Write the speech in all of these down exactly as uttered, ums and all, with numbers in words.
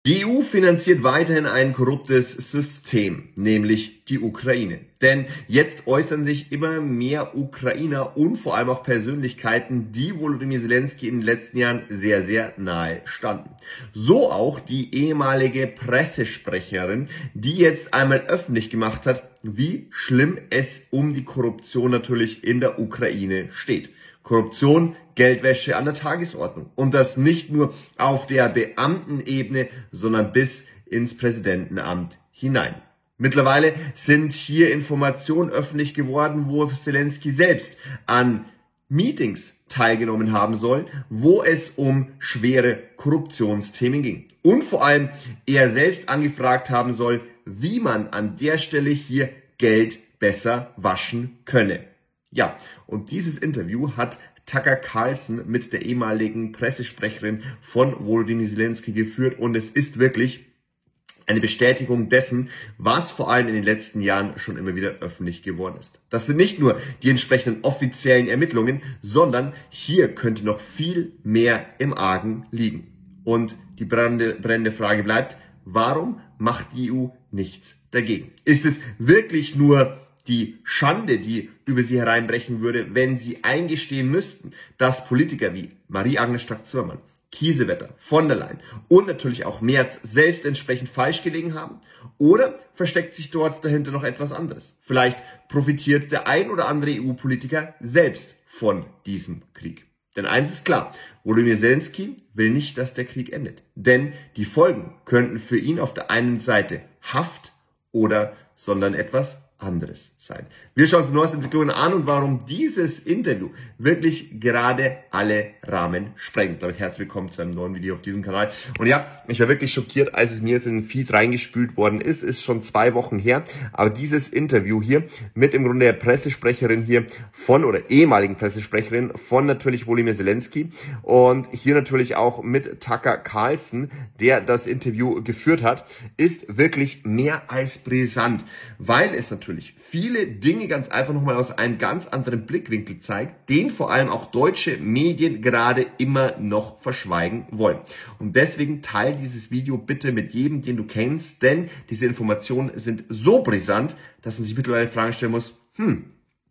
Die E U finanziert weiterhin ein korruptes System, nämlich die Ukraine. Denn jetzt äußern sich immer mehr Ukrainer und vor allem auch Persönlichkeiten, die Volodymyr Zelensky in den letzten Jahren sehr, sehr nahe standen. So auch die ehemalige Pressesprecherin, die jetzt einmal öffentlich gemacht hat, wie schlimm es um die Korruption natürlich in der Ukraine steht. Korruption, Geldwäsche an der Tagesordnung. Und das nicht nur auf der Beamtenebene, sondern bis ins Präsidentenamt hinein. Mittlerweile sind hier Informationen öffentlich geworden, wo Zelensky selbst an Meetings teilgenommen haben soll, wo es um schwere Korruptionsthemen ging. Und vor allem er selbst angefragt haben soll, wie man an der Stelle hier Geld besser waschen könne. Ja, und dieses Interview hat Tucker Carlson mit der ehemaligen Pressesprecherin von Volodymyr Zelensky geführt und es ist wirklich eine Bestätigung dessen, was vor allem in den letzten Jahren schon immer wieder öffentlich geworden ist. Das sind nicht nur die entsprechenden offiziellen Ermittlungen, sondern hier könnte noch viel mehr im Argen liegen. Und die brennende, brennende Frage bleibt, warum macht die E U nichts dagegen? Ist es wirklich nur die Schande, die über sie hereinbrechen würde, wenn sie eingestehen müssten, dass Politiker wie Marie-Agnes Strack-Zimmermann, Kiesewetter, von der Leyen und natürlich auch Merz selbst entsprechend falsch gelegen haben? Oder versteckt sich dort dahinter noch etwas anderes? Vielleicht profitiert der ein oder andere E U-Politiker selbst von diesem Krieg. Denn eins ist klar, Volodymyr Zelensky will nicht, dass der Krieg endet. Denn die Folgen könnten für ihn auf der einen Seite Haft oder sondern etwas anderes sein. Wir schauen uns die neuesten Entwicklungen an und warum dieses Interview wirklich gerade alle Rahmen sprengt. Damit herzlich willkommen zu einem neuen Video auf diesem Kanal. Und ja, ich war wirklich schockiert, als es mir jetzt in den Feed reingespült worden ist. Ist schon zwei Wochen her. Aber dieses Interview hier mit im Grunde der Pressesprecherin hier von oder ehemaligen Pressesprecherin von natürlich Volodymyr Zelensky und hier natürlich auch mit Tucker Carlson, der das Interview geführt hat, ist wirklich mehr als brisant, weil es natürlich natürlich viele Dinge ganz einfach nochmal aus einem ganz anderen Blickwinkel zeigt, den vor allem auch deutsche Medien gerade immer noch verschweigen wollen. Und deswegen teile dieses Video bitte mit jedem, den du kennst, denn diese Informationen sind so brisant, dass man sich mittlerweile Fragen stellen muss, hm,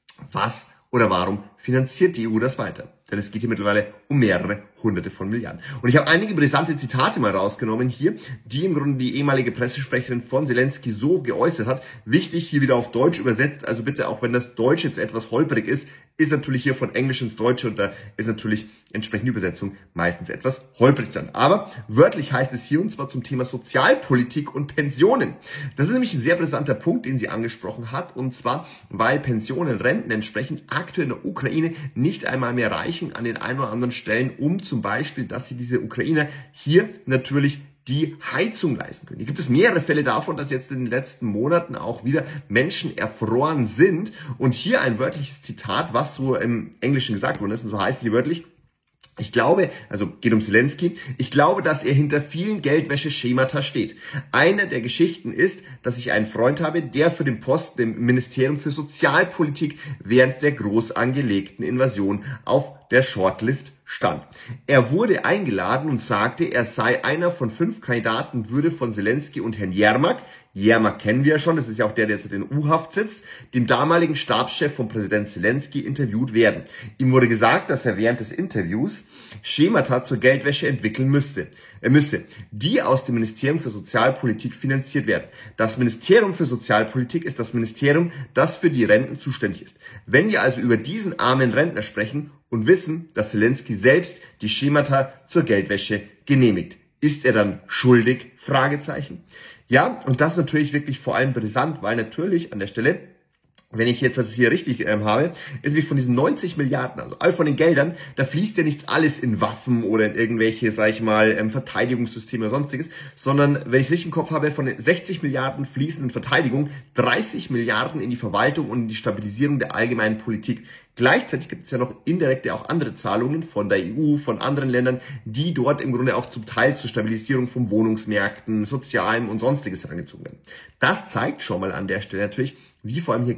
was oder warum finanziert die E U das weiter? Denn es geht hier mittlerweile um mehrere Hunderte von Milliarden. Und ich habe einige brisante Zitate mal rausgenommen hier, die im Grunde die ehemalige Pressesprecherin von Zelensky so geäußert hat. Wichtig, hier wieder auf Deutsch übersetzt, also bitte, auch wenn das Deutsch jetzt etwas holprig ist, ist natürlich hier von Englisch ins Deutsche und da ist natürlich entsprechende Übersetzung meistens etwas holprig dann. Aber wörtlich heißt es hier, und zwar zum Thema Sozialpolitik und Pensionen. Das ist nämlich ein sehr brisanter Punkt, den sie angesprochen hat, und zwar, weil Pensionen, Renten entsprechend aktuell in der Ukraine nicht einmal mehr reichen an den ein oder anderen Stellen, um zum Beispiel, dass sie diese Ukrainer hier natürlich die Heizung leisten können. Hier gibt es mehrere Fälle davon, dass jetzt in den letzten Monaten auch wieder Menschen erfroren sind. Und hier ein wörtliches Zitat, was so im Englischen gesagt worden ist, und so heißt es hier wörtlich: Ich glaube, also geht um Zelensky, ich glaube, dass er hinter vielen Geldwäsche-Schemata steht. Eine der Geschichten ist, dass ich einen Freund habe, der für den Posten im Ministerium für Sozialpolitik während der groß angelegten Invasion auf der Shortlist stand. Er wurde eingeladen und sagte, er sei einer von fünf Kandidaten, würde von Zelensky und Herrn Jermak, Jermak kennen wir ja schon, das ist ja auch der, der jetzt in U-Haft sitzt, dem damaligen Stabschef von Präsident Zelensky, interviewt werden. Ihm wurde gesagt, dass er während des Interviews Schemata zur Geldwäsche entwickeln müsste. Er müsse, die aus dem Ministerium für Sozialpolitik finanziert werden. Das Ministerium für Sozialpolitik ist das Ministerium, das für die Renten zuständig ist. Wenn wir also über diesen armen Rentner sprechen und wissen, dass Zelensky selbst die Schemata zur Geldwäsche genehmigt, ist er dann schuldig? Fragezeichen. Ja, und das ist natürlich wirklich vor allem brisant, weil natürlich an der Stelle, wenn ich jetzt das hier richtig ähm, habe, ist wie von diesen neunzig Milliarden, also all von den Geldern, da fließt ja nichts alles in Waffen oder in irgendwelche, sag ich mal, ähm, Verteidigungssysteme oder sonstiges, sondern, wenn ich es richtig im Kopf habe, von den sechzig Milliarden fließen in Verteidigung dreißig Milliarden in die Verwaltung und in die Stabilisierung der allgemeinen Politik. Gleichzeitig gibt es ja noch indirekte auch andere Zahlungen von der E U, von anderen Ländern, die dort im Grunde auch zum Teil zur Stabilisierung von Wohnungsmärkten, Sozialem und sonstiges herangezogen werden. Das zeigt schon mal an der Stelle natürlich, wie vor allem hier Gelder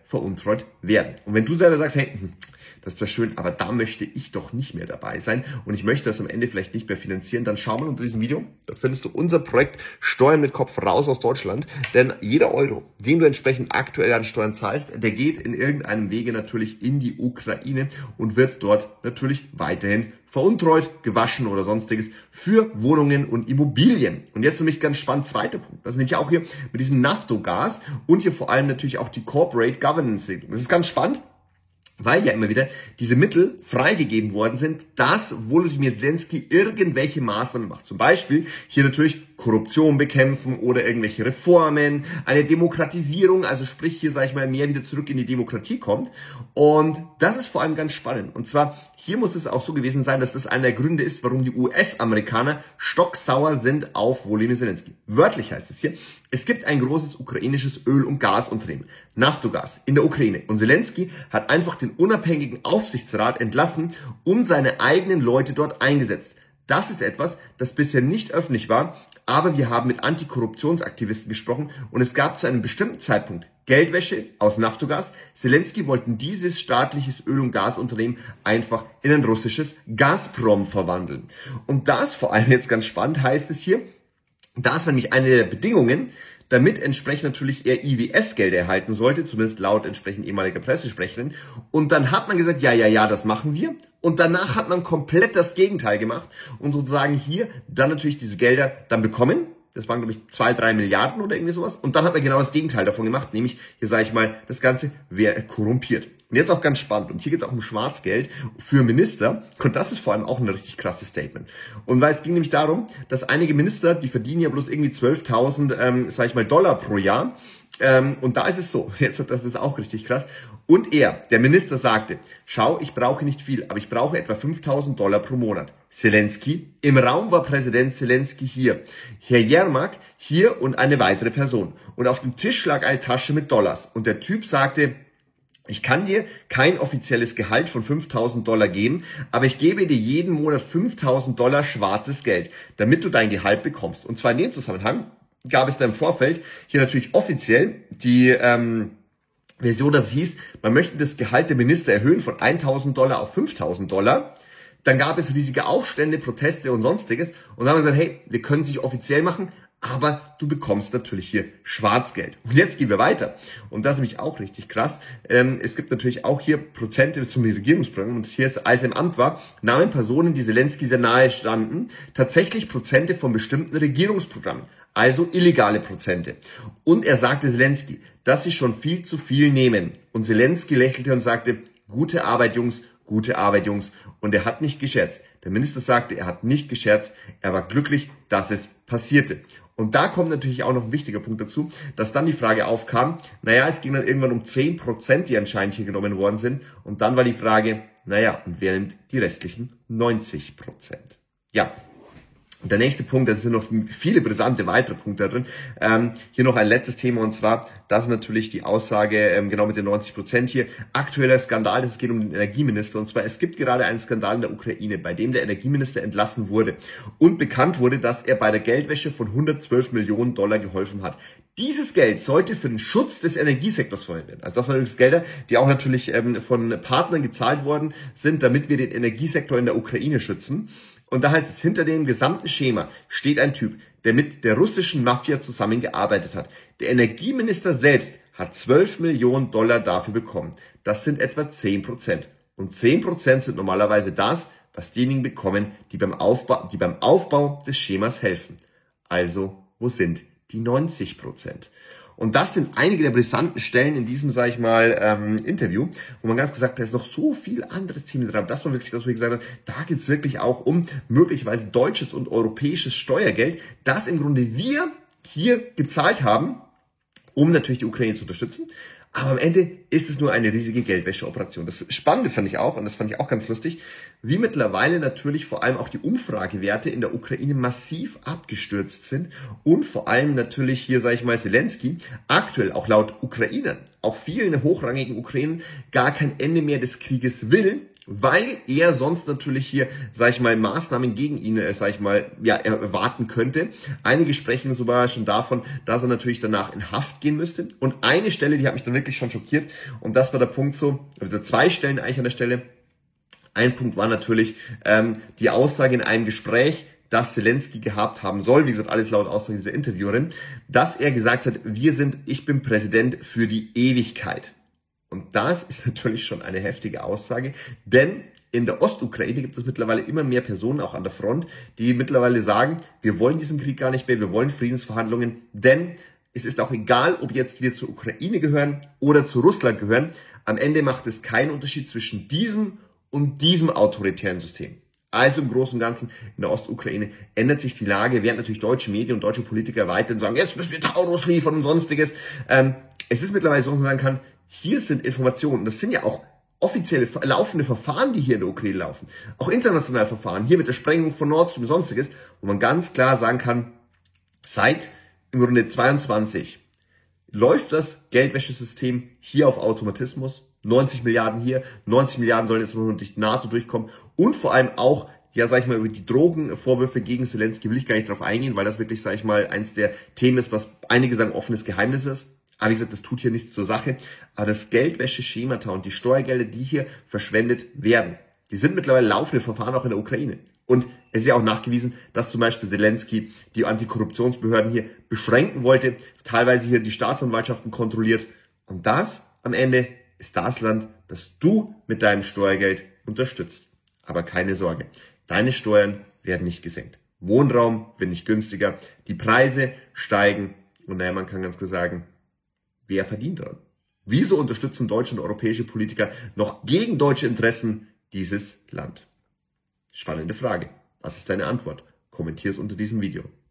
veruntreut werden. Und wenn du selber sagst, hey, das wäre schön, aber da möchte ich doch nicht mehr dabei sein und ich möchte das am Ende vielleicht nicht mehr finanzieren, dann schau mal unter diesem Video. Dort findest du unser Projekt Steuern mit Kopf raus aus Deutschland. Denn jeder Euro, den du entsprechend aktuell an Steuern zahlst, der geht in irgendeinem Wege natürlich in die Ukraine und wird dort natürlich weiterhin veruntreut, gewaschen oder sonstiges für Wohnungen und Immobilien. Und jetzt nämlich ganz spannend, zweiter Punkt. Das ist nämlich auch hier mit diesem Naftogas und hier vor allem natürlich auch die Corporate Governance. Das ist ganz spannend, weil ja immer wieder diese Mittel freigegeben worden sind, dass Volodymyr Zelensky irgendwelche Maßnahmen macht. Zum Beispiel hier natürlich Korruption bekämpfen oder irgendwelche Reformen, eine Demokratisierung, also sprich hier, sage ich mal, mehr wieder zurück in die Demokratie kommt. Und das ist vor allem ganz spannend. Und zwar, hier muss es auch so gewesen sein, dass das einer der Gründe ist, warum die U S-Amerikaner stocksauer sind auf Volodymyr Zelensky. Wörtlich heißt es hier, es gibt ein großes ukrainisches Öl- und Gasunternehmen, Naftogas, in der Ukraine. Und Zelensky hat einfach den unabhängigen Aufsichtsrat entlassen und seine eigenen Leute dort eingesetzt. Das ist etwas, das bisher nicht öffentlich war, aber wir haben mit Antikorruptionsaktivisten gesprochen und es gab zu einem bestimmten Zeitpunkt Geldwäsche aus Naftogas. Zelensky wollten dieses staatliches Öl- und Gasunternehmen einfach in ein russisches Gazprom verwandeln. Und das, vor allem jetzt ganz spannend, heißt es hier, das war nämlich eine der Bedingungen, damit entsprechend natürlich er I W F-Gelder erhalten sollte, zumindest laut entsprechend ehemaliger Pressesprecherin. Und dann hat man gesagt, ja, ja, ja, das machen wir. Und danach hat man komplett das Gegenteil gemacht und sozusagen hier dann natürlich diese Gelder dann bekommen. Das waren, glaube ich, zwei, drei Milliarden oder irgendwie sowas. Und dann hat man genau das Gegenteil davon gemacht, nämlich, hier sage ich mal, das Ganze wäre korrumpiert. Und jetzt auch ganz spannend. Und hier geht es auch um Schwarzgeld für Minister. Und das ist vor allem auch ein richtig krasses Statement. Und weil es ging nämlich darum, dass einige Minister, die verdienen ja bloß irgendwie zwölftausend, ähm, sage ich mal, Dollar pro Jahr. Ähm, und da ist es so, jetzt das ist auch richtig krass. Und er, der Minister, sagte, schau, ich brauche nicht viel, aber ich brauche etwa fünftausend Dollar pro Monat. Zelensky, im Raum war Präsident Zelensky hier. Herr Jermak hier und eine weitere Person. Und auf dem Tisch lag eine Tasche mit Dollars. Und der Typ sagte, ich kann dir kein offizielles Gehalt von fünftausend Dollar geben, aber ich gebe dir jeden Monat fünftausend Dollar schwarzes Geld, damit du dein Gehalt bekommst. Und zwar in dem Zusammenhang gab es da im Vorfeld hier natürlich offiziell die ähm, Version, dass es hieß, man möchte das Gehalt der Minister erhöhen von eintausend Dollar auf fünftausend Dollar. Dann gab es riesige Aufstände, Proteste und sonstiges. Und dann haben wir gesagt, hey, wir können es nicht offiziell machen, aber du bekommst natürlich hier Schwarzgeld. Und jetzt gehen wir weiter. Und das ist nämlich auch richtig krass. Ähm, es gibt natürlich auch hier Prozente zum Regierungsprogramm. Und hier ist, als er im Amt war, nahmen Personen, die Zelensky sehr nahe standen, tatsächlich Prozente von bestimmten Regierungsprogrammen. Also illegale Prozente. Und er sagte Zelensky, dass sie schon viel zu viel nehmen. Und Zelensky lächelte und sagte, gute Arbeit, Jungs, gute Arbeit, Jungs. Und er hat nicht gescherzt. Der Minister sagte, er hat nicht gescherzt. Er war glücklich, dass es passierte. Und da kommt natürlich auch noch ein wichtiger Punkt dazu, dass dann die Frage aufkam, naja, es ging dann irgendwann um zehn Prozent, die anscheinend hier genommen worden sind. Und dann war die Frage, naja, und wer nimmt die restlichen neunzig Prozent? Ja. Und der nächste Punkt, da sind noch viele brisante weitere Punkte da drin. Ähm, hier noch ein letztes Thema und zwar, das ist natürlich die Aussage, ähm, genau mit den neunzig Prozent hier. Aktueller Skandal, es geht um den Energieminister und zwar, es gibt gerade einen Skandal in der Ukraine, bei dem der Energieminister entlassen wurde und bekannt wurde, dass er bei der Geldwäsche von hundertzwölf Millionen Dollar geholfen hat. Dieses Geld sollte für den Schutz des Energiesektors verwendet werden. Also das waren übrigens Gelder, die auch natürlich ähm, von Partnern gezahlt worden sind, damit wir den Energiesektor in der Ukraine schützen. Und da heißt es, hinter dem gesamten Schema steht ein Typ, der mit der russischen Mafia zusammengearbeitet hat. Der Energieminister selbst hat zwölf Millionen Dollar dafür bekommen. Das sind etwa zehn Prozent. Und zehn Prozent sind normalerweise das, was diejenigen bekommen, die beim Aufbau, die beim Aufbau des Schemas helfen. Also, wo sind die neunzig Prozent? Und das sind einige der brisanten Stellen in diesem, sage ich mal, ähm, Interview, wo man ganz gesagt hat, da ist noch so viel anderes Themen dran. Das war wirklich das, wo ich gesagt habe, da geht es wirklich auch um möglicherweise deutsches und europäisches Steuergeld, das im Grunde wir hier gezahlt haben, um natürlich die Ukraine zu unterstützen. Aber am Ende ist es nur eine riesige Geldwäscheoperation. Das Spannende fand ich auch, und das fand ich auch ganz lustig, wie mittlerweile natürlich vor allem auch die Umfragewerte in der Ukraine massiv abgestürzt sind und vor allem natürlich hier, sage ich mal, Zelensky aktuell auch laut Ukrainern, auch vielen hochrangigen Ukrainern, gar kein Ende mehr des Krieges will weil er sonst natürlich hier, sag ich mal, Maßnahmen gegen ihn, äh, sag ich mal, ja, erwarten könnte. Einige sprechen sogar schon davon, dass er natürlich danach in Haft gehen müsste. Und eine Stelle, die hat mich dann wirklich schon schockiert, und das war der Punkt so, also zwei Stellen eigentlich an der Stelle. Ein Punkt war natürlich ähm, die Aussage in einem Gespräch, das Zelensky gehabt haben soll, wie gesagt, alles laut Aussage dieser Interviewerin, dass er gesagt hat, wir sind, ich bin Präsident für die Ewigkeit. Und das ist natürlich schon eine heftige Aussage, denn in der Ostukraine gibt es mittlerweile immer mehr Personen, auch an der Front, die mittlerweile sagen, wir wollen diesen Krieg gar nicht mehr, wir wollen Friedensverhandlungen, denn es ist auch egal, ob jetzt wir zur Ukraine gehören oder zu Russland gehören, am Ende macht es keinen Unterschied zwischen diesem und diesem autoritären System. Also im Großen und Ganzen in der Ostukraine ändert sich die Lage, während natürlich deutsche Medien und deutsche Politiker weiterhin sagen, jetzt müssen wir Taurus liefern und sonstiges. Ähm, es ist mittlerweile so, dass man sagen kann, hier sind Informationen, das sind ja auch offizielle laufende Verfahren, die hier in der Ukraine laufen, auch internationale Verfahren, hier mit der Sprengung von Nord Stream und sonstiges, wo man ganz klar sagen kann, seit im Grunde zweiundzwanzig läuft das Geldwäschesystem hier auf Automatismus. neunzig Milliarden hier, neunzig Milliarden sollen jetzt nur durch die NATO durchkommen und vor allem auch, ja, sag ich mal, über die Drogenvorwürfe gegen Zelensky will ich gar nicht drauf eingehen, weil das wirklich, sag ich mal, eins der Themen ist, was einige sagen, offenes Geheimnis ist. Aber wie gesagt, das tut hier nichts zur Sache. Aber das Geldwäsche-Schemata und die Steuergelder, die hier verschwendet werden, die sind mittlerweile laufende Verfahren auch in der Ukraine. Und es ist ja auch nachgewiesen, dass zum Beispiel Zelensky die Antikorruptionsbehörden hier beschränken wollte, teilweise hier die Staatsanwaltschaften kontrolliert. Und das am Ende ist das Land, das du mit deinem Steuergeld unterstützt. Aber keine Sorge, deine Steuern werden nicht gesenkt. Wohnraum wird nicht günstiger, die Preise steigen und naja, man kann ganz klar sagen, wer verdient daran? Wieso unterstützen deutsche und europäische Politiker noch gegen deutsche Interessen dieses Land? Spannende Frage. Was ist deine Antwort? Kommentier es unter diesem Video.